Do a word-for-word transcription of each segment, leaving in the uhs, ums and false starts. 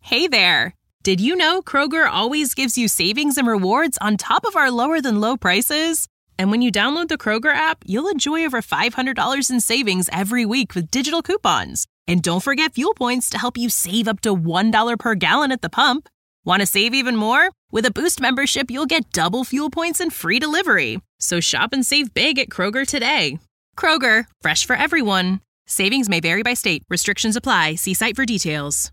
Hey there! Did you know Kroger always gives you savings and rewards on top of our lower-than-low prices? And when you download the Kroger app, you'll enjoy over five hundred dollars in savings every week with digital coupons. And don't forget fuel points to help you save up to one dollar per gallon at the pump. Want to save even more? With a Boost membership, you'll get double fuel points and free delivery. So shop and save big at Kroger today. Kroger, fresh for everyone. Savings may vary by state. Restrictions apply. See site for details.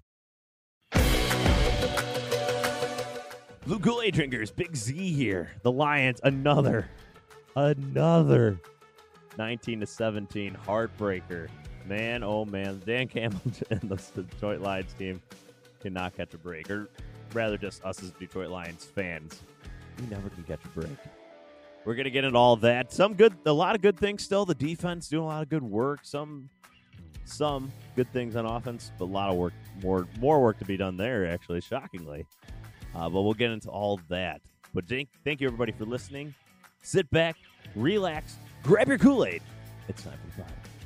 Blue Kool-Aid drinkers, Big Z here. The Lions, another, another nineteen to seventeen heartbreaker. Man, oh man, Dan Campbell and the Detroit Lions team cannot catch a break, or rather just us as Detroit Lions fans. We never can catch a break. We're going to get into all that. Some good, a lot of good things still. The defense doing a lot of good work. Some some good things on offense, but a lot of work, more more work to be done there, actually, shockingly. Uh, but we'll get into all that. But thank, thank you, everybody, for listening. Sit back, relax, grab your Kool-Aid. It's time for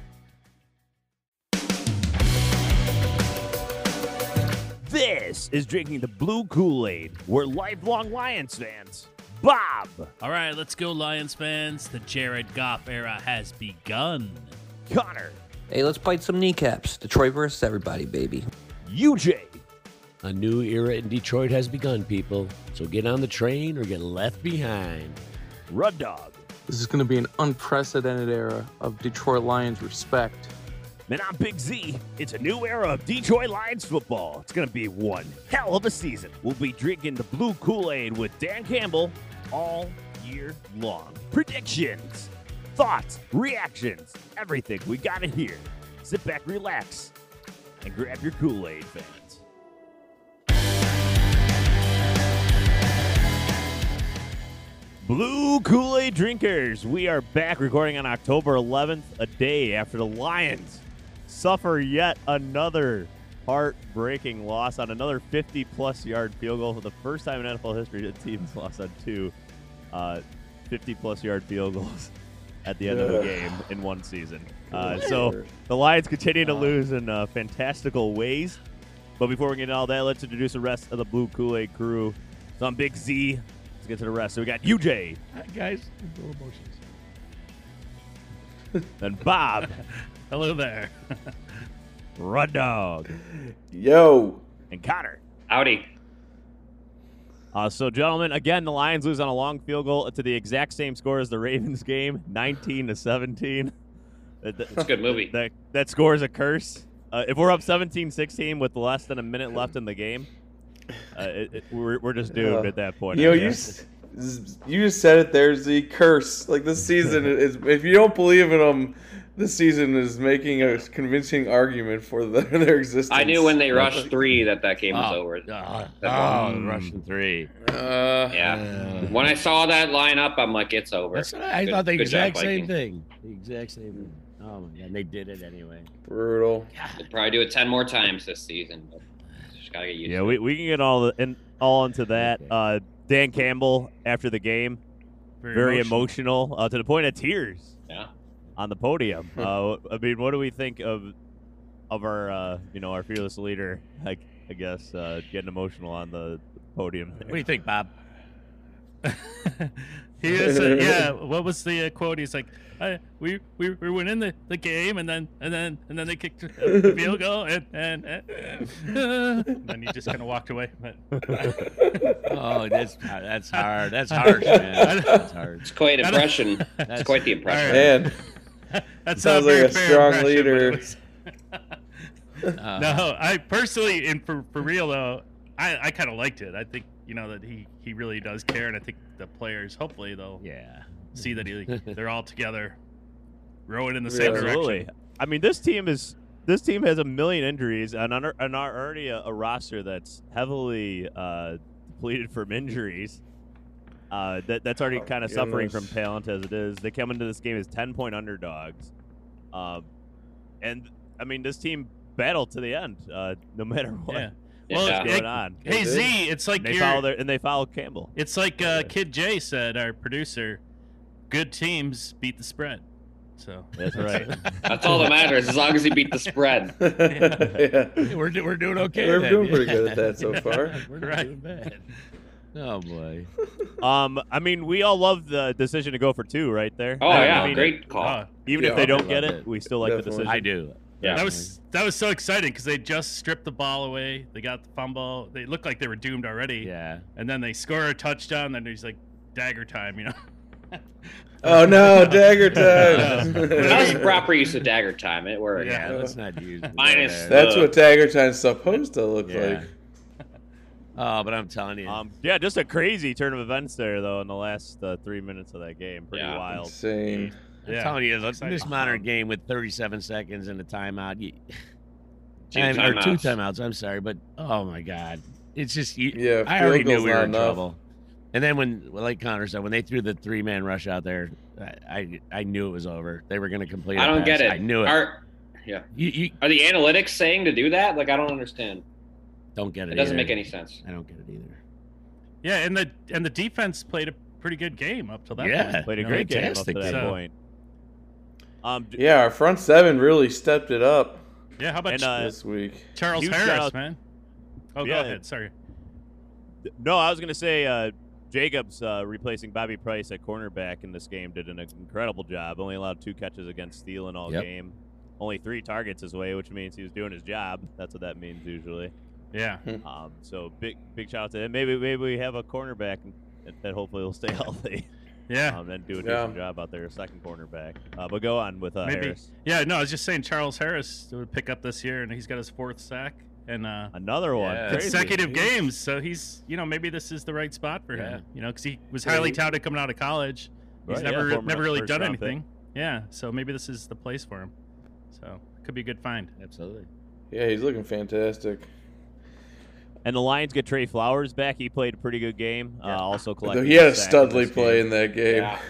the Five. This is Drinking the Blue Kool-Aid. We're lifelong Lions fans. Bob. All right, let's go, Lions fans. The Jared Goff era has begun. Connor. Hey, let's bite some kneecaps. Detroit versus everybody, baby. U J. A new era in Detroit has begun, people. So get on the train or get left behind. Rud Dog. This is going to be an unprecedented era of Detroit Lions respect. Man, I'm Big Z. It's a new era of Detroit Lions football. It's going to be one hell of a season. We'll be drinking the Blue Kool-Aid with Dan Campbell all year long. Predictions, thoughts, reactions, everything. We got it here. Sit back, relax, and grab your Kool-Aid, fans. Blue Kool-Aid drinkers, we are back recording on October eleventh, a day after the Lions suffer yet another heartbreaking loss on another fifty-plus yard field goal. For the first time in N F L history, the team's lost on two uh, fifty-plus yard field goals at the end of the game in one season. Uh, so the Lions continue to lose in uh, fantastical ways. But before we get into all that, let's introduce the rest of the Blue Kool-Aid crew. So I'm Big Z. Let's get to the rest. So we got U J. Hi, guys. No emotions. Then Bob. Hello there. Rud Dog. Yo. And Connor. Howdy. Uh, so, gentlemen, again, the Lions lose on a long field goal to the exact same score as the Ravens game, nineteen to seventeen. That's a good movie. That, that score is a curse. Uh, if we're up seventeen sixteen with less than a minute left in the game, uh, it, it, we're, we're just doomed uh, at that point. You know, you, you just said it there, Z. Curse. Like, this season, is if you don't believe in them, this season is making a convincing argument for the, their existence. I knew when they rushed three that that game was oh, over. Uh, oh, Russian three. Uh, yeah. Uh, when I saw that lineup, I'm like, it's over. That's what I good, thought the exact job, same thing. The exact same thing. Oh, my God. They did it anyway. Brutal. They'll probably do it ten more times this season. But just gotta get used yeah, to we, it. we can get all the, in, all into that. Uh, Dan Campbell, after the game, very, very emotional, emotional uh, to the point of tears. Yeah. On the podium. uh, I mean, what do we think of of our, uh, you know, our fearless leader? I, I guess uh, getting emotional on the podium. What do you think, Bob? he was, uh, yeah. What was the uh, quote? He's like, I, "We we we went in the, the game, and then and then and then they kicked the field goal, and and, and, uh, and then he just kind of walked away." But, oh, that's that's hard. That's harsh, man. That's hard. It's quite impression. It's quite the impression. Man. That sounds like a strong leader. uh, no, I personally, and for, for real though, I, I kind of liked it. I think, you know, that he, he really does care, and I think the players, hopefully, they'll yeah. see that he, they're all together, rowing in the same Absolutely. direction. I mean, this team is this team has a million injuries, and on our, and our already a, a roster that's heavily uh, depleted from injuries. Uh, that that's already oh, kind of suffering from talent as it is. They come into this game as ten point underdogs, um, and I mean this team battled to the end, uh, no matter what. Yeah. Well, What's yeah. going hey, on? Hey Z, it's like and they you're, follow their, and they follow Campbell. It's like uh, Kid J said, our producer. Good teams beat the spread. So That's right. That's all that matters, as long as he beat the spread. yeah. We're, do- we're doing okay. We're then. doing pretty good at that so Yeah, far. We're not Right. doing bad. Oh, boy. Um, I mean, we all love the decision to go for two right there. Oh, I yeah, mean, great call. Uh, Even Yeah, if they I don't love get it, it. we still like Definitely. the decision. I do. Yeah. that was that was so exciting because they just stripped the ball away. They got the fumble. They looked like they were doomed already. Yeah. And then they score a touchdown. Then there's like dagger time, you know. Oh no, dagger time. That was the proper use of dagger time. It worked. Yeah, let's not use it. Minus Yeah. That's Uh, what dagger time's supposed to look Yeah. like. Oh, but I'm telling you. Um, yeah, just a crazy turn of events there, though, in the last uh, three minutes of that game. Pretty Yeah. wild. Insane. I'm Yeah. telling you, look, Exciting. this modern game with thirty-seven seconds and a timeout, you, Two and, or two timeouts. timeouts. I'm sorry, but oh my god, it's just you, Yeah, I field already knew goal's we were not in enough. trouble. And then when, well, like Connor said, when they threw the three-man rush out there, I I, I knew it was over. They were going to complete. I a don't pass. get it. I knew it. Are, yeah. you, you Are the analytics saying to do that? Like, I don't understand. don't get it. It doesn't either. make any sense. I don't get it either. Yeah, and the and the defense played a pretty good game up till that Yeah. point. Played a you know? great game up to Fantastic that game. point. Um, d- Yeah, our front seven really stepped it up Yeah, how about And, uh, this week. Charles huge Harris, shout- man? Oh, Yeah. go ahead. Sorry. No, I was going to say uh, Jacobs uh, replacing Bobby Price at cornerback in this game did an incredible job. Only allowed two catches against Thielen all Yep. game. Only three targets his way, which means he was doing his job. That's what that means usually. Yeah. Um, so big big shout out to him. Maybe maybe we have a cornerback that hopefully will stay healthy. Yeah. Um, and do a Yeah. decent job out there, second cornerback. Uh, but go on with uh, Maybe. Harris. Yeah, no, I was just saying Charles Harris would pick up this year, and he's got his fourth sack and uh, Another one. Yeah. Crazy. consecutive games. So he's, you know, maybe this is the right spot for Yeah. him. You know, because he was Yeah, highly he- touted coming out of college. He's Right, yeah, never former never really first done round pick. anything. Yeah, so maybe this is the place for him. So could be a good find. Absolutely. Yeah, he's looking fantastic. And the Lions get Trey Flowers back. He played a pretty good game. Uh, also Though collected. he had a sack in Studley this play game. in that game. Yeah.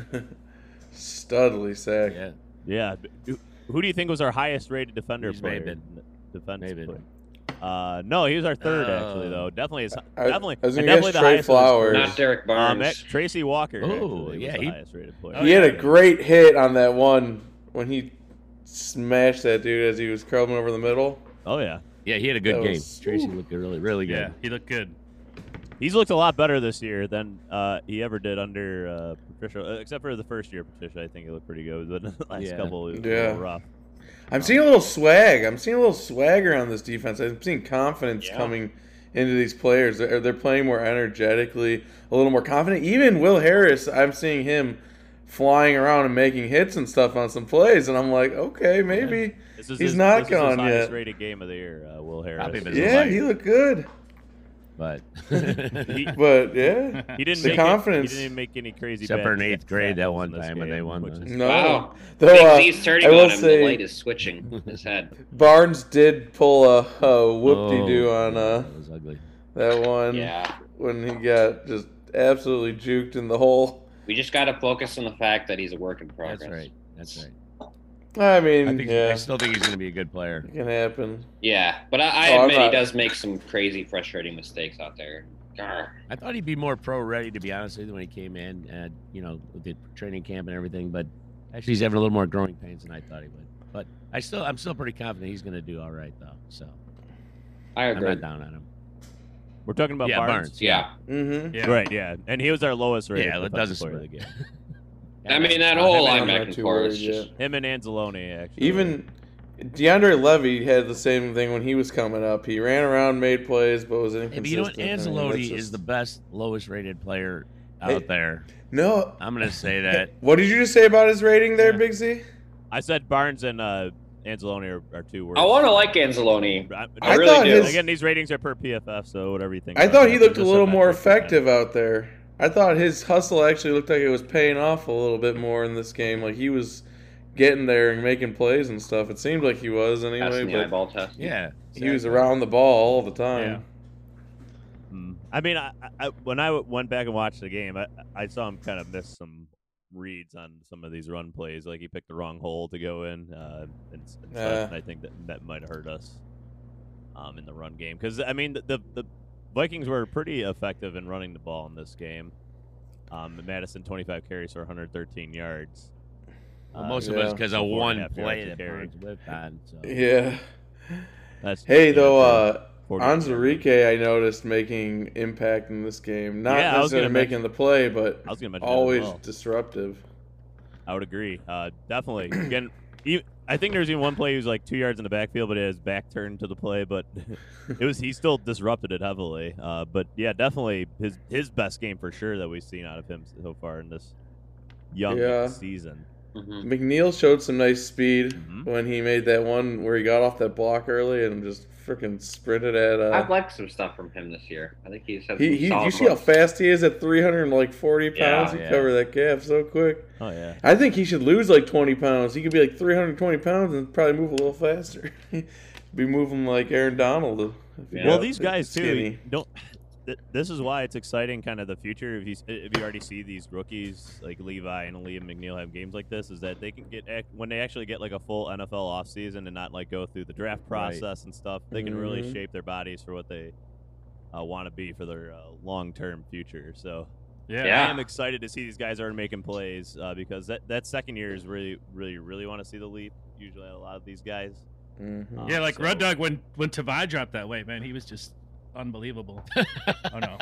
Studley sack. Yeah. Yeah. Who- Who do you think was our highest rated defender He's player? Maben. Defense Maben. player. Uh, no, he was our third actually Oh. though. Definitely, his, I- definitely, I was and gonna definitely guess the Trey highest of his Flowers. career. Not Derek Um, Barnes. eh, Tracy Walker. Oh, actually, yeah, was he- the highest rated player. Oh, He had a yeah. great hit on that one when he smashed that dude as he was curling over the middle. Oh yeah, Yeah, he had a good That game. was- Tracy looked good, really, really good. Yeah, he looked good. he's looked a lot better this year than uh, he ever did under uh, Patricia, uh, except for the first year of Patricia. I think he looked pretty good, but the last Yeah. couple it was a Yeah. little rough. I'm seeing a little swag. I'm seeing a little swagger on this defense. I'm seeing confidence Yeah. coming into these players. They're, they're playing more energetically, a little more confident. Even Will Harris, I'm seeing him flying around and making hits and stuff on some plays, and I'm like, okay, maybe This is he's his, not this is his gone highest yet. rated game of the year. Uh, Will Harris. Probably been Yeah, Right. he looked good, But He- but yeah, He didn't The make confidence. It, he didn't make any crazy. Except bad for in eighth grade that tackles one in this time when they game, won which the- is- no. Wow. Though, Big uh, Z's turning I will on him. say- The light is switching his head. Barnes did pull a, a whoop-de-doo Oh, on uh, that was ugly. that one Yeah. when he got just absolutely juked in the hole. We just got to focus on the fact that he's a work in progress. That's right. That's right. I mean, I think yeah, I still think he's going to be a good player. it can happen. Yeah, but I, I Oh, I'm admit he not- does make some crazy, frustrating mistakes out there. Grr. I thought he'd be more pro ready, to be honest with you, when he came in, and you know, with the training camp and everything. But actually, he's having a little more growing pains than I thought he would. But I still, I'm still pretty confident he's going to do all right, though. So I I'm agree. not down on him. We're talking about Yeah, Barnes. Barnes. Yeah. Mm-hmm. Yeah. Right. Yeah, and he was our lowest rated. Yeah, that defensive doesn't player of surprise the game. I mean, that Uh, whole him I'm not linebacking too core worried is just. Him and Anzalone actually. Even DeAndre Levy had the same thing when he was coming up. He ran around, made plays, but was Yeah, inconsistent. but you know what? I mean, Anzalone that's is just- the best, lowest rated player out Hey, there. No. I'm going to say that. What did you just say about his rating there, Yeah. Big Z? I said Barnes and uh, Anzalone are, are two words. I want to like Anzalone. I, I I really thought do. his- Again, these ratings are per P F F, so whatever you think. I about thought that, he they're looked a just little more metrics, man. effective out there. I thought his hustle actually looked like it was paying off a little bit more in this game. Like he was getting there and making plays and stuff. It seemed like he was anyway, Passing the but eyeball test. Yeah. he was exactly. around the ball all the time. Mm. I mean, I, I, when I went back and watched the game, I, I saw him kind of miss some reads on some of these run plays. Like he picked the wrong hole to go in, uh, and, and, stuff, Yeah. and I think that that might have hurt us um, in the run game. Because I mean, the, the the Vikings were pretty effective in running the ball in this game. Um, Madison twenty-five carries for one hundred thirteen yards. Well, most Uh, of us yeah. because So of four and a one half play yards that to carry. Burns whipped on. So. Yeah. That's Hey, yeah, though, for uh, forty Anzarike, I noticed making impact in this game. Not Yeah, I was necessarily gonna making mention- the play, but I was gonna mention that as always well. disruptive. I would agree. Uh, definitely. Again, e- I think there's even one play he was like two yards in the backfield, but his back turned to the play. But it was he still disrupted it heavily. Uh, but yeah, definitely his his best game for sure that we've seen out of him so far in this young Yeah. season. Mm-hmm. McNeil showed some nice speed Mhm. when he made that one where he got off that block early and just freaking sprinted at. Uh, I've liked some stuff from him this year. I think he's had he, some he, solid you see how looks. fast he is at three hundred forty pounds? Yeah, he yeah. covered that gap so quick. Oh yeah. I think he should lose like twenty pounds. He could be like three hundred twenty pounds and probably move a little faster. Be moving like Aaron Donald. if he Yeah. got Well, these guys too. skinny. Don't. th- This is why it's exciting, kind of the future. If you s- if you already see these rookies like Levi and Liam McNeil have games like this, is that they can get ac- when they actually get like a full N F L offseason and not like go through the draft Right. process and stuff. They can really Mhm. shape their bodies for what they uh, want to be for their uh, long term future. So Yeah. Yeah. I am excited to see these guys are making plays uh, because that that second year is really really really want to see the leap. Usually, a lot of these guys. Mhm. Um, Yeah, like so- Red Dog when when Tavai dropped that weight, man, he was just unbelievable. Oh no.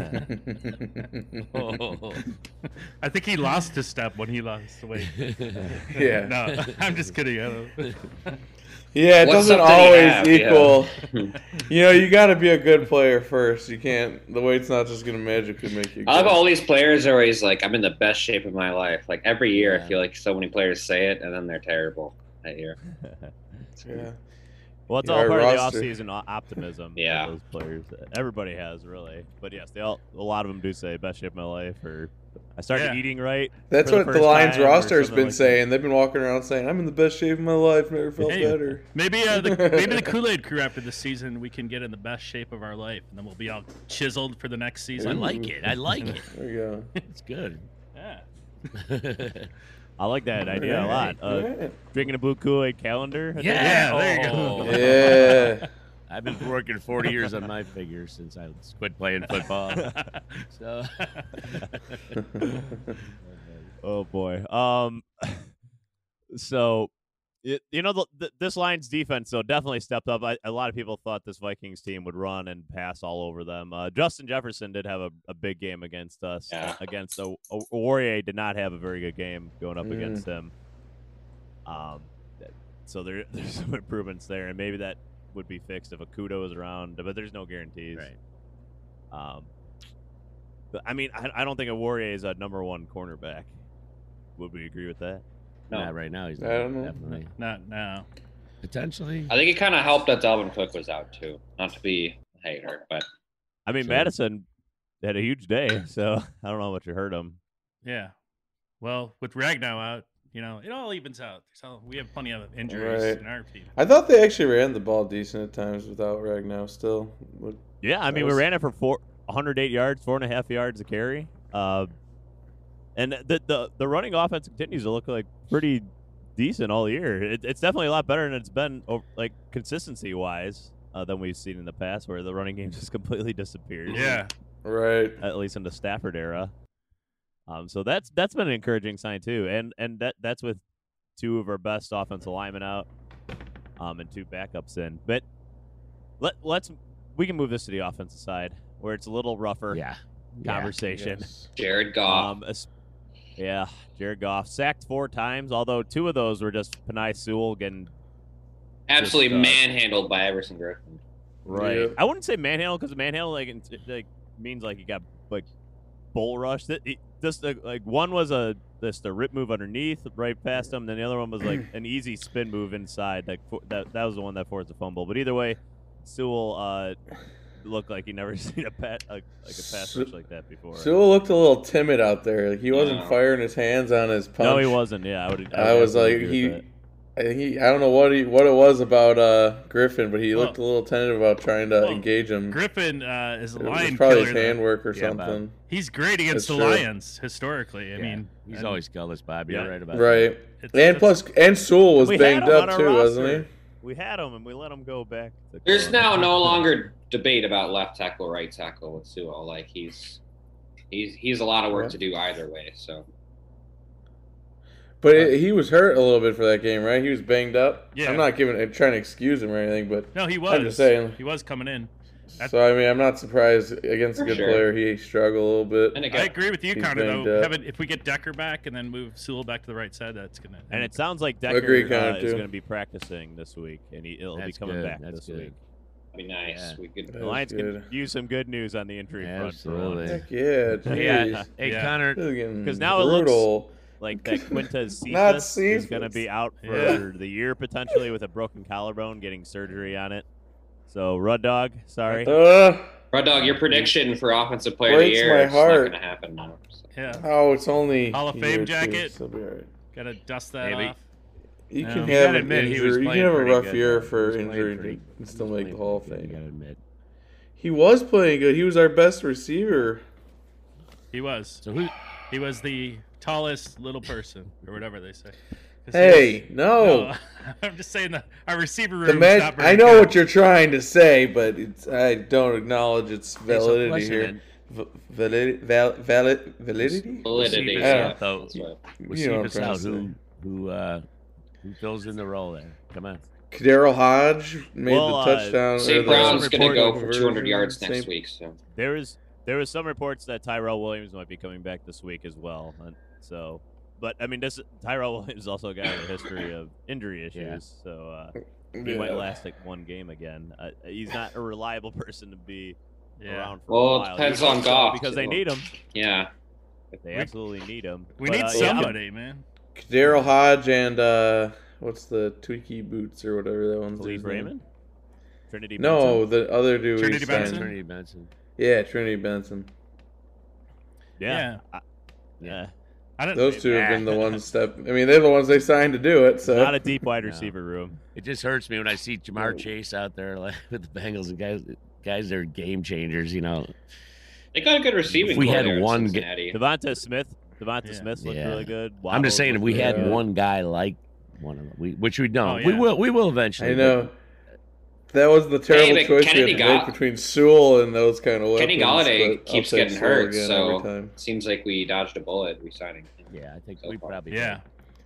Oh. I think he lost his step when he lost the weight. Yeah. No, I'm just kidding. I don't. Yeah, it What doesn't stuff did he always have? Yeah. equal. You know, you got to be a good player first. You can't. The weight's not just gonna magically make you. I love good. all these players are always like, I'm in the best shape of my life. Like every year, Yeah. I feel like so many players say it, and then they're terrible that year. Yeah. Well, it's Yeah, all our part roster- of the offseason o- optimism. of Yeah. those players. Everybody has really, but yes, they all. A lot of them do say best shape of my life, or I started Yeah. eating right. That's for what the first Lions time," or roster has something been like that. saying. They've been walking around saying, "I'm in the best shape of my life. Never felt Hey, better." Maybe uh, the maybe the Kool-Aid crew after this season we can get in the best shape of our life, and then we'll be all chiseled for the next I season. like it. I like it. There you go. It's good. Yeah. I like that idea a lot. Uh, Yeah. Drinking a blue Kool-Aid calendar. I think. Yeah, there you go. Oh. Yeah. I've been working forty years on my figure since I quit playing football. So Oh boy. Um. So, it, you know, the, the, this Lions defense though definitely stepped up. I, a lot of people thought this Vikings team would run and pass all over them. Uh, Justin Jefferson did have a, a big game against us. Yeah. Against a, a Warrior did not have a very good game going up Mm. against him. Um. So there, there's some improvements there, and maybe that would be fixed if Akudo was around. But there's no guarantees. right. Um. But I mean, I, I don't think a Warrior is a number one cornerback. Would we agree with that? No. Not right now. He's I not, don't know. definitely. Not now. Potentially. I think it kind of helped that Dalvin Cook was out too. Not to be a hater, but I mean, Sure. Madison had a huge day, so I don't know how much you heard him. Yeah. Well, with Ragnow out, you know, it all evens out. So we have plenty of injuries Right. in our team. I thought they actually ran the ball decent at times without Ragnow. Still, Look- Yeah, I That mean, was- we ran it for four, one hundred eight yards, four and a half yards a carry. Uh, and the, the the running offense continues to look like pretty decent all year. It, it's definitely a lot better than it's been, over, like consistency wise, uh, than we've seen in the past, where the running game just completely disappears. Yeah. right. At least in the Stafford era. Um, so that's that's been an encouraging sign too, and and that that's with two of our best offensive linemen out, um, and two backups in. But let let's we can move this to the offensive side where it's a little rougher Yeah. conversation. Yes. Jared Goff. Um, es- yeah, Jared Goff sacked four times, although two of those were just Penei Sewell getting absolutely just, uh, manhandled by Everson Griffin. right. Yeah. I wouldn't say manhandle because manhandle like it, it, like means like he got like bull rushed. It, it, just uh, like one was a just a rip move underneath right past him, then the other one was like an easy spin move inside. Like fo- that that was the one that forced the fumble. But either way, Sewell uh, looked like he never seen a pat like, like a pass rush like that before. Sewell looked a little timid out there. Like, he wasn't Yeah. firing his hands on his punch. no, he wasn't. Yeah, I would. I would was like absolutely agree he. with that. I think he. I don't know what he what it was about uh, Griffin, but he Well- looked a little tentative about trying to Well, engage him. Griffin uh, is a It was lion probably killer. his though. handwork or Yeah, Bob. something. He's great against That's the true. Lions historically. I Yeah. mean, he's and always sculless, Bob. You're Yeah. right about Right. it's- And it's- plus, and Sewell was We had banged him on up our too, wasn't roster. he? We had him and we let him go back. To There's Corona. now no longer debate about left tackle, right tackle with Sewell. Like he's he's he's a lot of work Yeah. to do either way. So But it, he was hurt a little bit for that game, right? He was banged up. Yeah. I'm not giving trying to excuse him or anything, but No, he was. I'm just saying. He was coming in. So I mean, I'm not surprised against a For good sure. player. He struggled a little bit. And I again, agree with you, He's Connor. banged Though, up. Having, if we get Decker back and then move Sewell back to the right side, that's gonna. And it sounds like Decker Agree, uh, kinda, is too. going to be practicing this week, and he, he'll be That's coming good, back that's this good. week. that'd be nice. Yeah. We could. The Lions That's can good. use some good news on the injury front for once. Absolutely. Heck yeah, Yeah. jeez. Hey, Yeah. Connor. Because Because now it looks brutal. like that Quintez Not Cephas is going to Cephas. be out for Yeah. the year potentially with a broken collarbone, getting surgery on it. So Rud Dog, sorry. Uh, Rod Dog, your prediction for offensive player of the Breaks year my is heart. not going to happen now. So. Yeah. oh, it's only Hall of a Fame year or two, jacket. so it'll be all right. Gotta dust that Maybe. off. You Yeah. can You have gotta an admit, he was injury. You playing can have a pretty rough good, year though. He for was playing injury pretty- and he was still make playing the Hall of pretty good, Fame. You gotta admit. He was playing good. He was our best receiver. He was. So who? He was the tallest little person, or whatever they say. 'Cause he Hey, was- no. no, I'm just saying that our receiver room. The mag- I know what you're trying to say, but it's, I don't acknowledge its Hey, so validity question here. then. V- validity? Val- valid- validity? Validity. Receive us Yeah, out, though. that's what- We'll You see know if what it's I'm trying out. to Who who uh, who fills in the role there? Come on. Daryl Hodge made Well, the uh, touchdown. or Saint the Brown's going to report go for two hundred conversion. yards next Saint- week. So There is there was some reports that Tyrell Williams might be coming back this week as well. And so, but I mean, this Tyrell Williams is also a guy with a history of injury issues, Yeah. so uh, he Yeah. might last like one game again. Uh, he's not a reliable person to be Yeah. around for Well, a it while. depends You hope on so, Goff, because too. they need him. yeah, They We- absolutely need him. We But, need uh, yeah, I'm- somebody, man. Daryl Hodge and uh, what's the Tweaky Boots or whatever that one's Khalid his name? Raymond, Trinity. No, Benson? the other dude. we Trinity signed. Benson? Trinity Benson. Yeah, Trinity Benson. yeah, Yeah. I- yeah. I don't. Those two have Yeah. been the ones step. I mean, they're the ones they signed to do it. So Not a deep wide No. receiver room. It just hurts me when I see Jamar No. Chase out there like, with the Bengals and guys. Guys are game changers, you know. they got a good receiving. If we core had there in one ga- Cincinnati. Devonta Smith. Devonta Yeah. Smith looked Yeah. really good. I'm Waddle just saying, if looked we really had Yeah. one guy like one of them, we, which we don't, Oh, we yeah. will. We will eventually. I know that was the terrible but choice Kennedy we had to make Ga- between Sewell and those kind of weapons. Kenny Galladay but keeps I'll take getting Sewell hurt, again so every time. seems like we dodged a bullet resigning him. But, yeah, I think So we far. probably. Yeah.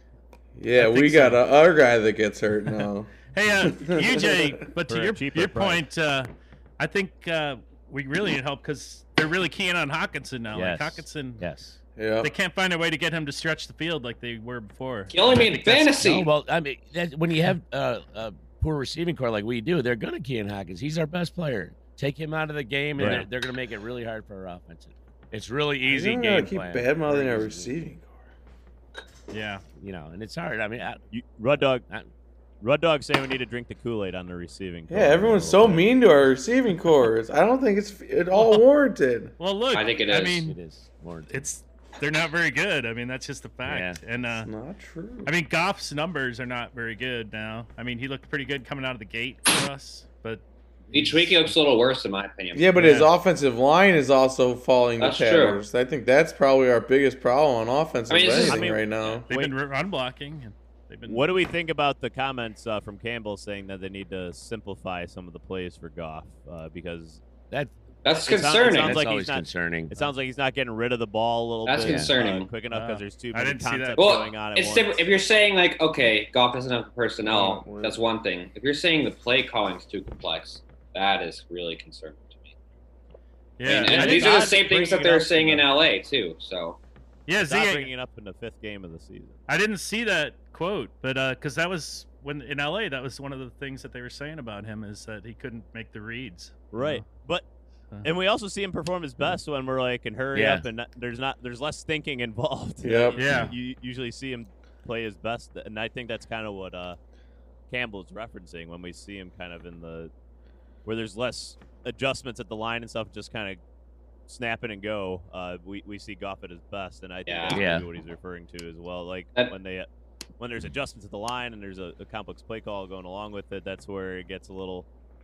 Yeah, I we think got so. a, our guy that gets hurt now. Hey, uh, U J, but For to a your, cheaper your price. point, uh, I think uh, we really need help because they're really keying on Hawkinson now. Yes. Like Hawkinson, Yes. Yeah, they can't find a way to get him to stretch the field like they were before. He only I made think that's- fantasy. No, well, I mean, that, when you have uh, a poor receiving core like we do, they're going to key in Hawkins. He's our best player. Take him out of the game, and Right. they're, they're going to make it really hard for our offense. It's really you easy don't game gotta keep plan. bad mouthing Very our easy. receiving core. Yeah. You know, and it's hard. I mean, I, You, Rud Dog. I- Rud Dog saying we need to drink the Kool-Aid on the receiving. Yeah, core everyone's a so little bit. mean to our receiving cores. I don't think it's at all warranted. Well, look, I think it I is. mean, it is warranted. it's they're not very good. I mean, that's just a fact. And uh, It's not true. I mean, Goff's numbers are not very good now. I mean, he looked pretty good coming out of the gate for us, but Each week he looks a little worse, in my opinion. yeah, but his Yeah. offensive line is also falling to That's true. tatters. I think that's probably our biggest problem on offensive I mean, it's just- anything I mean, right now. they've Wait. been run blocking. And they've been. What do we think about the comments uh, from Campbell saying that they need to simplify some of the plays for Goff uh, because that That's It sounds- it concerning. sounds that's like he's always not- concerning. it sounds like he's not getting rid of the ball a little That's bit concerning. uh, quick enough because Wow. there's too I many didn't see that. concepts well, going on at it's once. different. If you're saying like, okay, Goff doesn't have the personnel, Oh, that's one thing. If you're saying the play calling's too complex, that is really concerning to me. yeah, and I and think these are the God's same things bringing that it they're up saying to in the- L A too. So yeah. Stop Z, bringing it up in the fifth game of the season. I didn't see that quote, but because that was when in L A, that was one of the things that they were saying about him is that he couldn't make the reads. Right, but Uh-huh. and we also see him perform his best when we're like, and hurry Yeah. up, and not, there's not there's less thinking involved. Yep. You- Yeah. You usually see him play his best, and I think that's kind of what uh, Campbell's referencing when we see him kind of in the where there's less adjustments at the line and stuff, just kind of snapping and go. Uh, we we see Goff at his best, and I think Yeah. that's Yeah. maybe what he's referring to as well. Like That- when they when there's adjustments at the line and there's a, a complex play call going along with it, that's where it gets a little.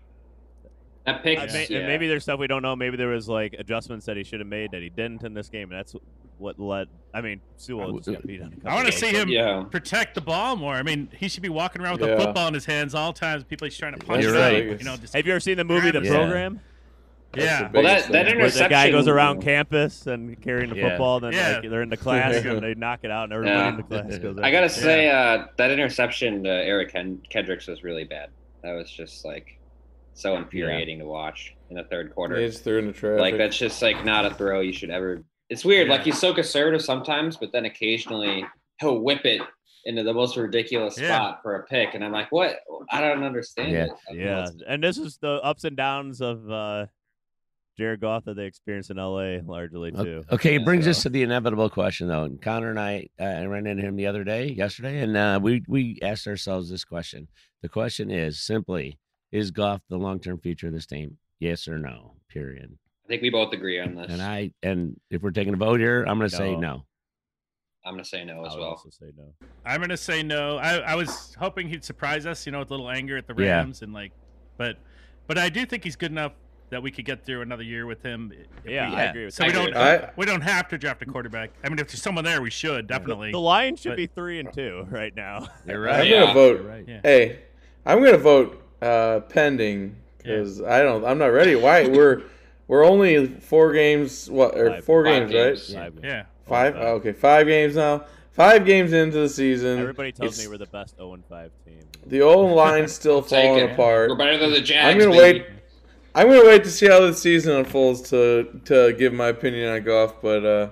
that pick, I may, yeah. and maybe there's stuff we don't know. Maybe there was like adjustments that he should have made that he didn't in this game, and that's what led. I mean, Sewell just got beat on. a couple I want to of see those, him yeah. protect the ball more. I mean, he should be walking around with Yeah. a football in his hands all times. People he's trying to punch You're out, right. You know, just Have you ever seen the movie The Grab it. Program? That's Yeah. the Well, Well, biggest that that thing. Where the guy goes interception- around campus and carrying the Yeah. football, and then Yeah. like, they're in the class and they knock it out, and everybody Yeah. in the class goes. I gotta say, uh, that interception to Eric Ken- Kendricks was really bad. That was just like so infuriating to watch in the third quarter. He just threw in the traffic. Like that's just like not a throw you should ever. It's weird. Yeah. Like he's so conservative sometimes, but then occasionally he'll whip it into the most ridiculous Yeah. spot for a pick, and I'm like, what? I don't understand Yeah. it. I don't know Yeah, what's- and this is the ups and downs of uh, Jared Goff that they experienced in L A largely too. Okay, it Yeah, brings so- us to the inevitable question, though. And Connor and I, uh, I ran into him the other day, yesterday, and uh, we we asked ourselves this question. The question is simply: Is Goff the long-term future of this team? Yes or no? Period. I think we both agree on this. And I and if we're taking a vote here, I'm going to say No. no. I'm gonna say no I as would well. also say no. I'm gonna say no. I, I was hoping he'd surprise us, you know, with a little anger at the Yeah. Rams and like, but but I do think he's good enough that we could get through another year with him. if Yeah, we- I agree with So I we agree don't with that. I- we don't have to draft a quarterback. I mean, if there's someone there, we should definitely. The Lions should But- be three and two right now. You're I'm right. Yeah. gonna vote. You're right. Yeah. Hey, I'm gonna vote uh, pending because I don't. I'm not ready. Why? We're we're only four games. What? Or Five- four five games, games. right? Five games. Yeah. Five. Five. Oh, okay, five games now. Five games into the season. Everybody tells It's- me we're the best zero and five team. the old line's still Take falling it. apart. We're better than the Jags. I'm gonna baby. wait. I'm gonna wait to see how the season unfolds to to give my opinion on Goff. But uh,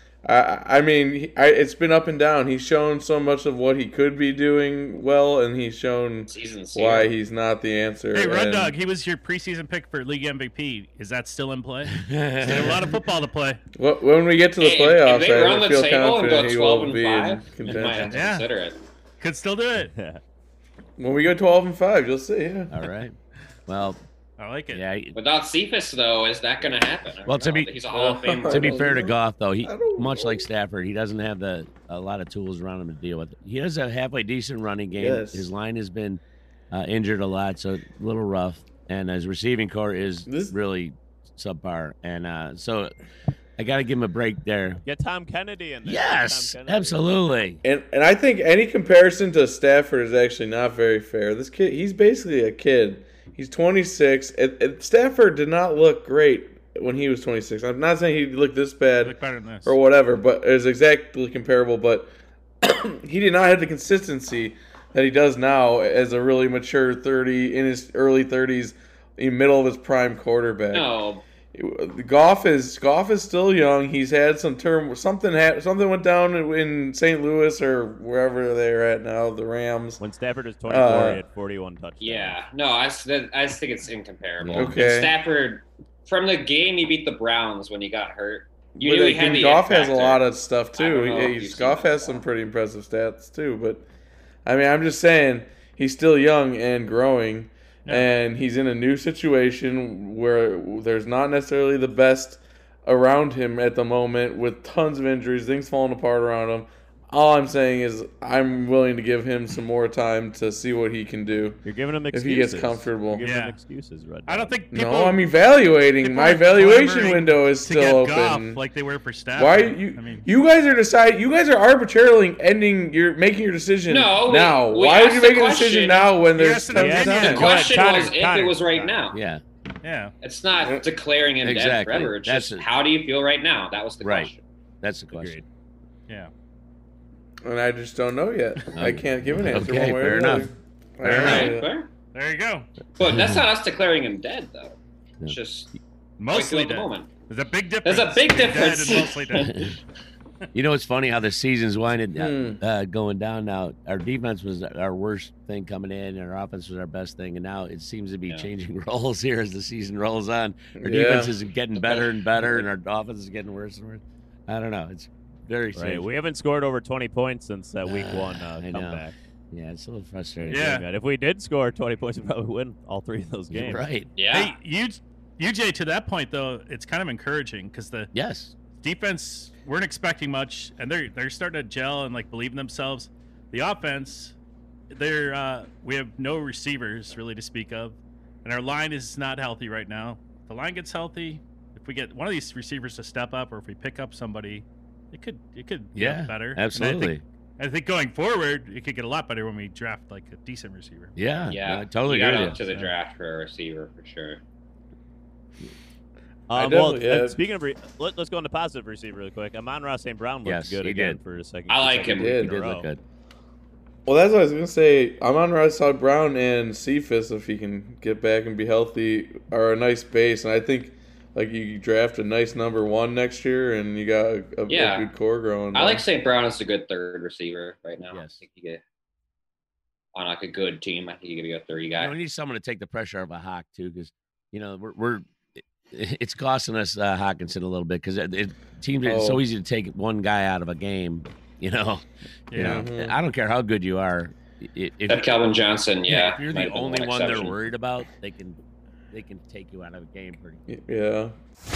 I I mean, he, I, it's been up and down. He's shown so much of what he could be doing well, and he's shown Season's why here. he's not the answer. Hey, Run and- Dog, he was your preseason pick for league M V P. Is that still in play? There's a lot of football to play. Wh- When we get to the Hey, if- playoffs, if they run I the feel table and go confident he twelve will and be in five, you might have contention. to Yeah. consider it. Could still do it. Yeah. When we go twelve and five, you'll see. Yeah. All right. Well, I like it. yeah. Without Cephas, though, is that going to happen? I don't Well, to know. be- he's a Hall of Fame. To be I fair to don't Goff, though, he I don't much know. like Stafford, he doesn't have the a lot of tools around him to deal with it. He has a halfway decent running game. Yes. His line has been uh, injured a lot, so a little rough, and his receiving core is This- really subpar. And uh, so I got to give him a break there. Get Tom Kennedy in there. Yes, Get Tom Kennedy. absolutely. And and I think any comparison to Stafford is actually not very fair. This kid, he's basically a kid. He's twenty-six. It, it, Stafford did not look great when he was twenty-six. I'm not saying he looked this bad Look better than this. or whatever, but it was exactly comparable. But he did not have the consistency that he does now as a really mature thirty in his early thirties, in the middle of his prime quarterback. No, Goff is Goff is still young. He's had some term. Something had something went down in, in Saint Louis or wherever they're at now. The Rams. When Stafford was twenty-four, Uh, he had forty-one touchdowns. yeah, no, I, s- that- I just think it's incomparable. Yeah. Okay. Stafford, from the game he beat the Browns when he got hurt, you But knew he like, had the Goff it has a factor. lot of stuff I too. don't know if He- you've he's- seen Goff that has stuff. some pretty impressive stats too. But I mean, I'm just saying he's still young and growing, Yeah. and he's in a new situation where there's not necessarily the best around him at the moment, with tons of injuries, things falling apart around him. All I'm saying is I'm willing to give him some more time to see what he can do. You're giving him If excuses. he gets comfortable. You're giving Yeah. him excuses, Red I don't Dog. think people. No, I'm evaluating. people My are evaluation clamoring window is to still get open. Goff like they were for Stafford. Why you I mean, you guys are deciding? You guys are arbitrarily ending your making your decision No, we- now. we Why would asked you the make a question. decision now when You there's asked an tons of opinion. time? The Go ahead, question Connor, was if Connor. it was right now. Yeah, yeah. It's not declaring him dead Exactly. forever. It's That's just it. how do you feel right now? That was the Right. question. that's the question. Agreed. Yeah. And I just don't know yet. I can't give an answer Okay, one way fair or the enough. other. I Fair don't know Right, yet. fair. There you go. But that's not us declaring him dead, though. It's just Mostly at the dead. moment. There's a big difference. There's a big between dead difference. and mostly dead. You know, it's funny how the season's winding Hmm. uh, going down now. Our defense was our worst thing coming in, and our offense was our best thing. And now it seems to be Yeah. changing roles here as the season rolls on. Our Yeah. defense is getting better and better, and our offense is getting worse and worse. I don't know. It's very Right. strange. We haven't scored over twenty points since that week one uh, I know. comeback. Yeah, it's a little frustrating. Yeah. And if we did score twenty points, we'd probably win all three of those You're games. right. Yeah. Hey, you, U J, to that point though, it's kind of encouraging because the Yes. defense weren't expecting much, and they're they're starting to gel and like believe in themselves. The offense, they're uh, we have no receivers really to speak of, and our line is not healthy right now. If the line gets healthy, if we get one of these receivers to step up, or if we pick up somebody, it could it could Yeah. get better. And Absolutely. I think, I think going forward, it could get a lot better when we draft like a decent receiver. Yeah. Yeah. I totally you got agree up with to you. the draft for a receiver for sure. I Um, well, definitely- uh, yeah. speaking of, re- let, let's go into positive receiver really quick. Amon-Ra Saint Brown looked Yes, good he again did. for a second. I like second him. week He in He a did row. look good. Well, that's what I was gonna say. I'm on Rashad Brown and Cephas if he can get back and be healthy, are a nice base, and I think like you draft a nice number one next year, and you got a, a, Yeah. a good core growing. I there. like Saint Brown as a good third receiver right now. Yes. I think you get on like a good team. I think you could be a thirty You guy. know, we need someone to take the pressure off a Hawk too, because you know we're, we're it's costing us uh, Hawkinson a little bit because it, it teams it's so Oh. easy to take one guy out of a game. You know, you Yeah. know, Mhm. I don't care how good you are. If, if, That Calvin Johnson, yeah. if you're might the have been only one exception. they're worried about, they can they can take you out of a game pretty. Yeah.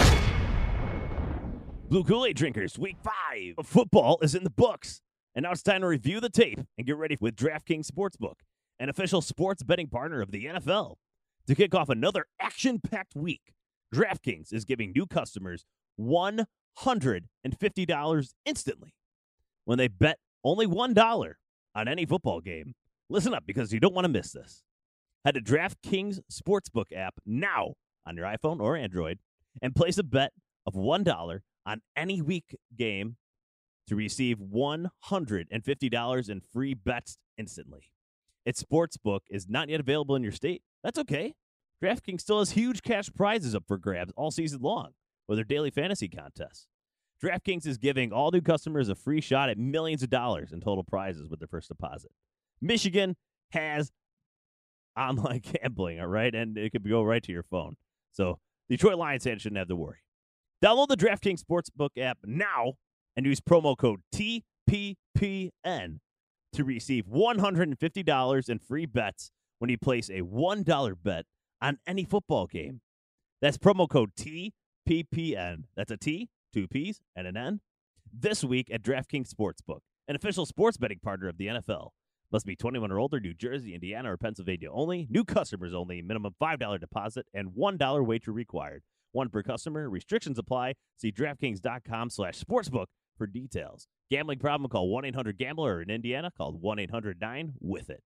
Blue Kool-Aid drinkers, week five of football is in the books. And now it's time to review the tape and get ready with DraftKings Sportsbook, an official sports betting partner of the N F L. To kick off another action-packed week, DraftKings is giving new customers one hundred fifty dollars instantly when they bet only one dollar on any football game. Listen up because you don't want to miss this. Head to DraftKings Sportsbook app now on your iPhone or Android and place a bet of one dollar on any week game to receive one hundred fifty dollars in free bets instantly. Its sportsbook is not yet available in your state. That's okay. DraftKings still has huge cash prizes up for grabs all season long with their daily fantasy contests. DraftKings is giving all new customers a free shot at millions of dollars in total prizes with their first deposit. Michigan has online gambling, all right? And it could go right to your phone. So Detroit Lions fans shouldn't have to worry. Download the DraftKings Sportsbook app now and use promo code T P P N to receive one hundred fifty dollars in free bets when you place a one dollar bet on any football game. That's promo code T P P N. That's a T, two P's, and an N. This week at DraftKings Sportsbook, an official sports betting partner of the N F L. Must be twenty-one or older, New Jersey, Indiana, or Pennsylvania only. New customers only. Minimum five dollars deposit and one dollar wager required. One per customer. Restrictions apply. See DraftKings.com slash sportsbook for details. Gambling problem? Call one eight hundred gambler, or in Indiana, call one eight hundred nine with it.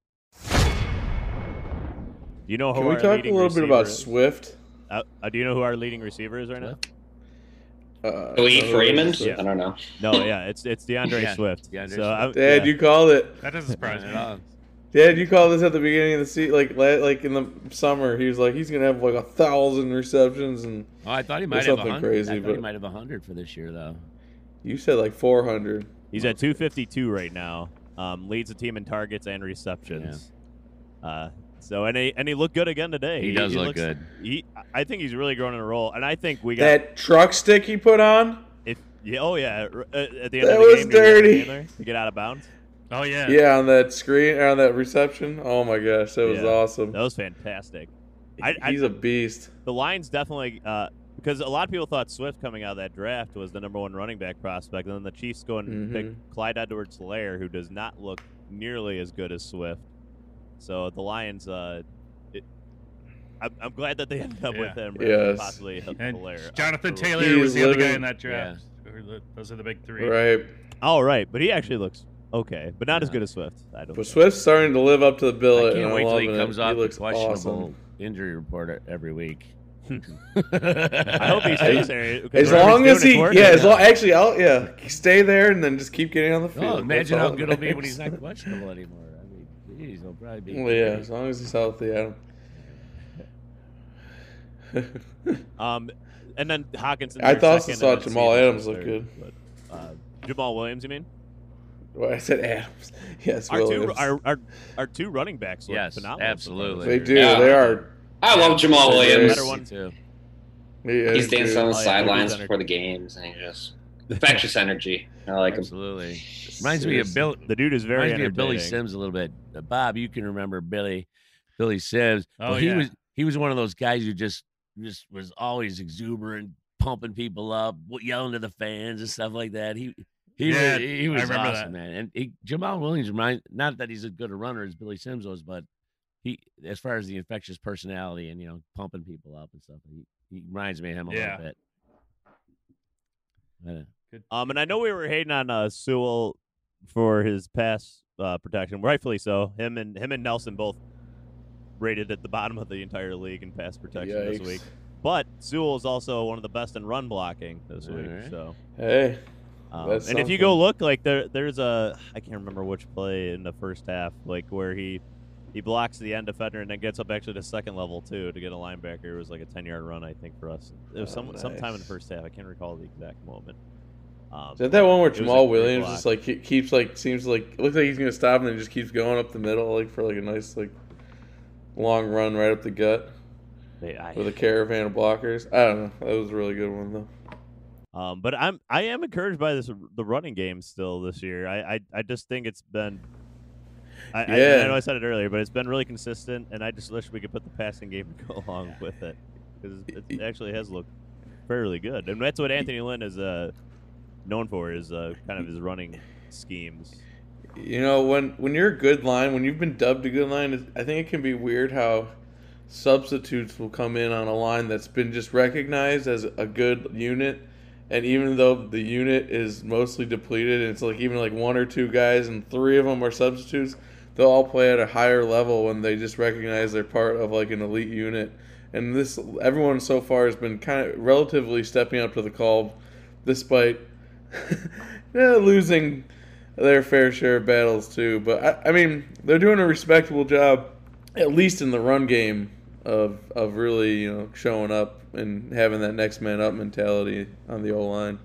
Do you know who Can we our talk a leading little bit receiver about is? Swift? Uh, uh, do you know who our leading receiver is right now? Uh, Khalif so- Raymond? Yeah. I don't know. No, yeah, it's it's DeAndre Yeah, Swift. DeAndre so I, Swift. Dad, yeah. you called it. That doesn't surprise me. Uh, Dad, you called this at the beginning of the season, like la- like in the summer. He was like, he's gonna have like a thousand receptions, and Oh, I thought he Or might have a something hundred. crazy, I thought but- he might have a hundred for this year, though. you said like four hundred. He's at two fifty-two right now. Um, leads the team in targets and receptions. Uh, so and he and he looked good again today. He does look looks- good. He, I think he's really growing in a role, and I think we got That truck stick he put on. if yeah, oh yeah, r- uh, at the end That of the was game, near the end of the dirty. game there, to get out of bounds. Oh yeah. Yeah, on that screen, on that reception. Oh my gosh, that was Yeah. awesome. That was fantastic. I, I, He's a beast. the Lions definitely uh, because a lot of people thought Swift coming out of that draft was the number one running back prospect, and then the Chiefs go and Mhm. pick Clyde Edwards-Helaire, who does not look nearly as good as Swift. So the Lions, uh, it, I'm, I'm glad that they ended up Yeah. with him, Yes. possibly And Helaire. Jonathan Uh, Taylor He was is the other guy living- in that draft. Those are the big three. Right. All right, but he actually looks okay, but not as Yeah. good as Swift. I don't. But think. Swift's starting to live up to the bill. I and can't I'm wait till he loving comes it. off He the looks questionable awesome. injury report every week. I hope he stays there. because As whatever long he's as doing, he, it's working. yeah, as long actually, I'll yeah, stay there and then just keep getting on the field. Oh, That's imagine all how that good it'll be when he's matters. not questionable anymore. I mean, geez, he'll probably be. Well, yeah, as long as he's healthy, I don't. Um, and then Hawkinson. I there also second, saw and then Jamal Stevens Adams was look third, good. But, uh, Jamal Williams, you mean? Well, I said Adams. Yes, Our two, Williams. our, our our two running backs look Yes, phenomenal. absolutely. They do. Yeah. They are. I love Jamal They're Williams. better one. Me too. Yeah, He's dancing dude. on the Oh, yeah, sidelines he's before the games, and he just infectious energy. I like him. Absolutely. Reminds me of Seriously. Bill. The dude is very Reminds me of Billy entertaining. Sims a little bit. Uh, Bob, you can remember Billy, Billy Sims. Oh, Well, he yeah. was he was one of those guys who just just was always exuberant, pumping people up, yelling to the fans and stuff like that. He he Yeah, was, he I was remember awesome, man. And he, Jamal Williams reminds not that he's as good a runner as Billy Sims was, but he as far as the infectious personality and you know pumping people up and stuff, he, he reminds me of him a Yeah. little bit. I don't- Um, and I know we were hating on uh, Sewell for his pass uh, protection, rightfully so. Him and him and Nelson both rated at the bottom of the entire league in pass protection this Yikes. week. But Sewell is also one of the best in run blocking this All week. right. So, Hey, um, that's and if you something. go look, like there, there's a I can't remember which play in the first half, like where he he blocks the end defender and then gets up actually to second level too to get a linebacker. It was like a ten yard run, I think, for us. It was Oh, some sometime in the nice. first half. I can't recall the exact moment. Um, Is that that one where it was a Jamal great Williams block. just like ke- keeps like seems like it looks like he's gonna stop and then just keeps going up the middle like for like a nice like long run right up the gut They- I- with a caravan of blockers. I don't know. That was a really good one though. Um, but I'm I am encouraged by this the running game still this year. I I, I just think it's been. I, I, Yeah. I know I said it earlier, but it's been really consistent, and I just wish we could put the passing game to go along with it because it actually has looked fairly good, and that's what Anthony Lynn is uh, known for is uh, kind of his running schemes. You know, when when you're a good line, when you've been dubbed a good line, it- I think it can be weird how substitutes will come in on a line that's been just recognized as a good unit, and even though the unit is mostly depleted, and it's like even like one or two guys and three of them are substitutes, they'll all play at a higher level when they just recognize they're part of like an elite unit. And this everyone so far has been kind of relatively stepping up to the call, despite yeah, losing their fair share of battles too. But I, I mean, they're doing a respectable job, at least in the run game, of of really you know showing up and having that next man up mentality on the O line.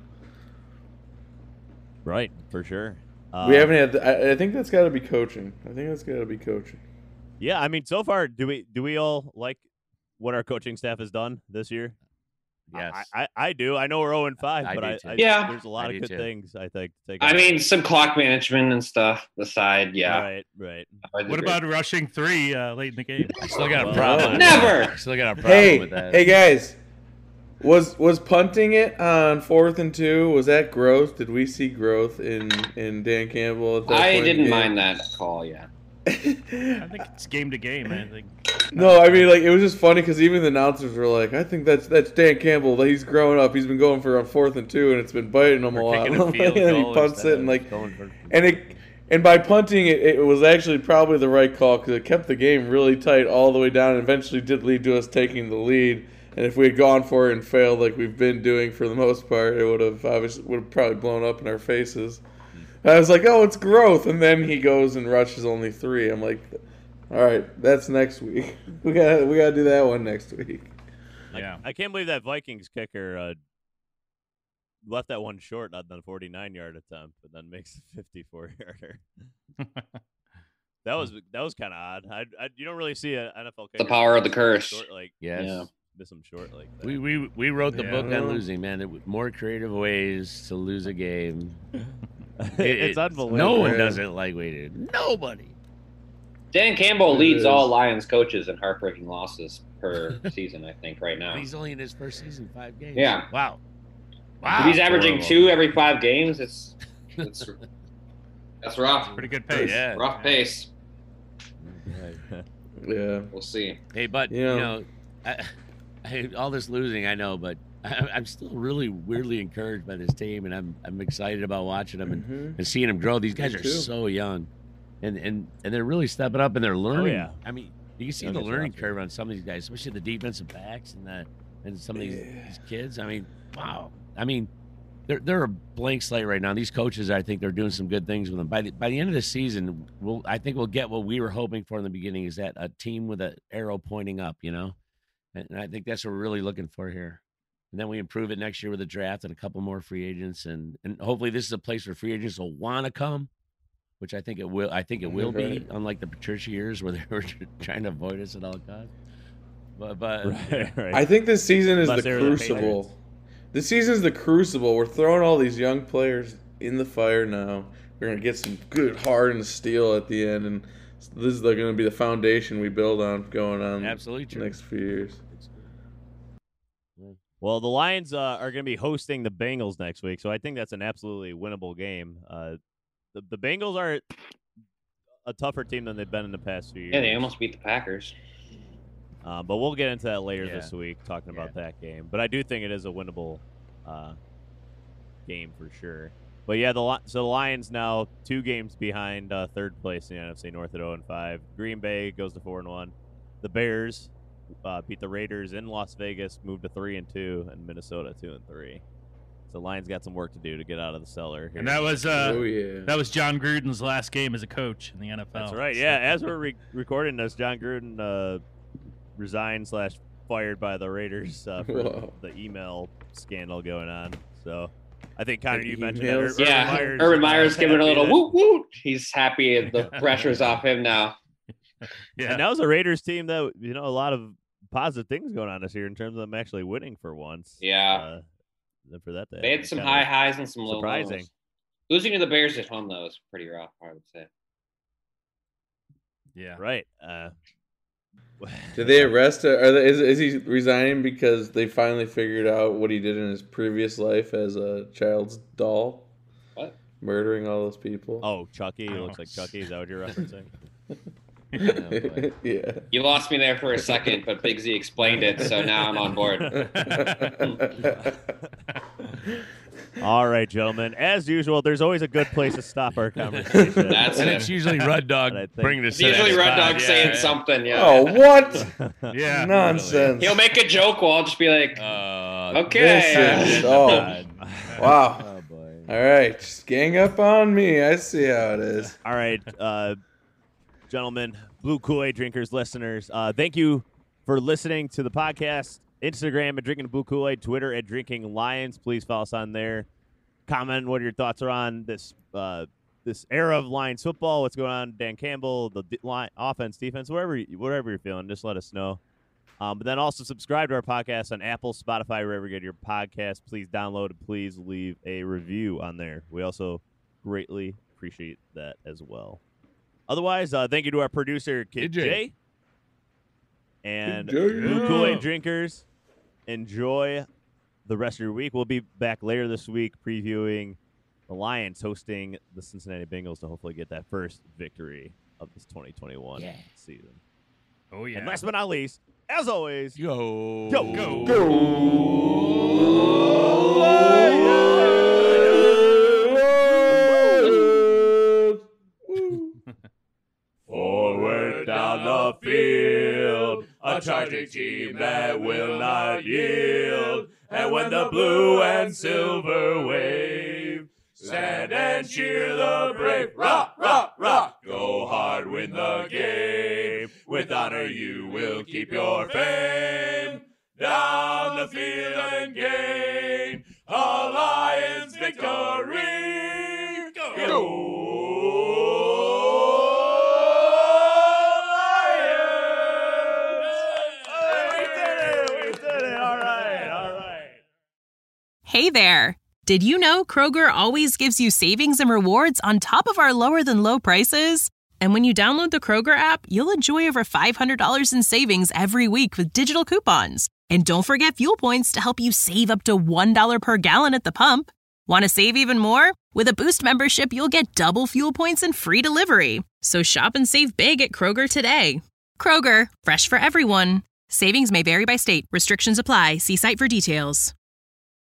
Right, for sure. Um, We haven't had. The, I, I think that's got to be coaching. I think that's got to be coaching. Yeah, I mean, so far, do we do we all like what our coaching staff has done this year? Yes. I, I, I do. I know we're zero and five, I but do I, too. I Yeah. there's a lot I of do good too. things I think. To take I out. mean, some clock management and stuff aside. Yeah. right, right. I would What agree. about rushing three uh, late in the game? I still got a Well, problem. Never! I still got a problem Hey, with that. hey guys, was was punting it on fourth and two? Was that growth? Did we see growth in in Dan Campbell at that I point in the didn't game? mind that call. Yeah. I think it's game to game. I think. No, I mean like it was just funny because even the announcers were like, "I think that's that's Dan Campbell. He's growing up. He's been going for on fourth and two, and it's been biting him a We're lot." kicking a and field then he goal punts instead it and of like, going for- and it and by punting it, it was actually probably the right call because it kept the game really tight all the way down, and eventually did lead to us taking the lead. And if we had gone for it and failed like we've been doing for the most part, it would have obviously would have probably blown up in our faces. I was like, "Oh, it's growth," and then he goes and rushes only three. I'm like, "All right, that's next week. We got we got to do that one next week." Yeah. I can't believe that Vikings kicker uh, left that one short on the forty-nine yard attempt, but then makes a fifty-four yarder. That was that was kind of odd. I, I you don't really see an N F L kicker The power of the miss curse. short, like Yes. Yeah. miss them short like that. We, we we wrote the Yeah. book on losing, man. It, was more creative ways to lose a game. It- it's it- unbelievable. No one Yeah. does it like we did. Nobody. Dan Campbell It leads is. all Lions coaches in heartbreaking losses per season. I think right now. And he's only in his first season, five games. Yeah. Wow. If Wow. he's averaging Horrible. two every five games, it's it's that's rough. Pretty good pace. Yeah. Rough pace. Yeah. We'll see. Hey, but Yeah. you know, I, I, all this losing, I know, but I, I'm still really weirdly encouraged by this team, and I'm I'm excited about watching them and, Mhm. and seeing them grow. These guys Me are too. so young, and and and they're really stepping up and they're learning. yeah. I mean, you can see Youngest the learning roster. curve on some of these guys, especially the defensive backs and the and some of these, Yeah. these kids. I mean, wow. I mean, they're they're a blank slate right now. These coaches, I think, they're doing some good things with them. By the by the end of the season, we'll I think we'll get what we were hoping for in the beginning, is that a team with an arrow pointing up, you know, and, and I think that's what we're really looking for here. And then we improve it next year with a draft and a couple more free agents, and and hopefully this is a place where free agents will want to come, which I think it will. I think it will be, Right. unlike the Patricia years where they were trying to avoid us at all costs. But but right, right. I think this season is Unless the they were the crucible. Patriots. This season's the crucible. We're throwing all these young players in the fire now. We're gonna get some good hardened steel at the end, and this is going to be the foundation we build on going on Absolutely the true. next few years. Well, the Lions uh, are going to be hosting the Bengals next week, so I think that's an absolutely winnable game. Uh, the the Bengals are a tougher team than they've been in the past few years. Yeah, they almost beat the Packers. Uh, but we'll get into that later Yeah. this week, talking about Yeah. that game. But I do think it is a winnable uh, game for sure. But yeah, the Li- so the Lions now two games behind uh, third place in the N F C North at zero and five. Green Bay goes to four and one. The Bears uh, beat the Raiders in Las Vegas, moved to three and two, and Minnesota two and three. So Lions got some work to do to get out of the cellar here. And that was uh, Oh yeah. that was John Gruden's last game as a coach in the N F L. That's right. Yeah, as we're re- recording this, John Gruden uh, resigned slash fired by the Raiders uh, for Whoa. the email scandal going on. So I think Connor, The you mentioned that. emails? Ur- Urban Yeah, Meyer's, Urban uh, Meyer's giving a happy little that- woot woot. He's happy the pressure's off him now. Yeah. And that was a Raiders team that, you know, a lot of positive things going on this year in terms of them actually winning for once. Yeah. Uh, then for that, to They happen, had some kinda high highs and some low surprising. lows. Losing to the Bears at home, though, was pretty rough, I would say. Yeah. Right. Uh, Did they arrest? Are they, is is he resigning because they finally figured out what he did in his previous life as a child's doll, What? murdering all those people? Oh, Chucky. He Oh. looks like Chucky. Is that what you're referencing? boy. Yeah. You lost me there for a second, but Big Z explained it, so now I'm on board. All right, gentlemen. As usual, there's always a good place to stop our conversation. That's And it. it's usually Red Dog And I think- bringing us It's to that usually Red spot. Dog Yeah, saying yeah. something, yeah. Oh, what? Yeah. Nonsense. He'll make a joke, while I'll just be like, Uh, okay. This is oh wow. Oh, boy. All right, just gang up on me. I see how it is. All right, uh, gentlemen, Blue Kool-Aid drinkers, listeners, uh, thank you for listening to the podcast. Instagram at Drinking Blue Kool-Aid, Twitter at Drinking Lions. Please follow us on there. Comment what your thoughts are on this uh, this era of Lions football. What's going on, Dan Campbell, the d- line, offense, defense, whatever, you- whatever you're feeling. Just let us know. Um, but then also subscribe to our podcast on Apple, Spotify, wherever you get your podcast. Please download and please leave a review on there. We also greatly appreciate that as well. Otherwise, uh, thank you to our producer, Kid K J. J. And Kid J. Blue Kool-Aid drinkers, enjoy the rest of your week. We'll be back later this week previewing the Lions hosting the Cincinnati Bengals to hopefully get that first victory of this twenty twenty-one Yeah. season. Oh yeah. And last but not least, as always, Go. Go. Go. Forward down the field, a charging team that will not yield. And when the blue and silver wave, stand and cheer the brave. Rock, rock, rock. Go hard, win the game. With honor you will keep your fame. Down the field and gain a Lions victory. Go. Hey there! Did you know Kroger always gives you savings and rewards on top of our lower than low prices? And when you download the Kroger app, you'll enjoy over five hundred dollars in savings every week with digital coupons. And don't forget fuel points to help you save up to one dollar per gallon at the pump. Want to save even more? With a Boost membership, you'll get double fuel points and free delivery. So shop and save big at Kroger today. Kroger, fresh for everyone. Savings may vary by state. Restrictions apply. See site for details.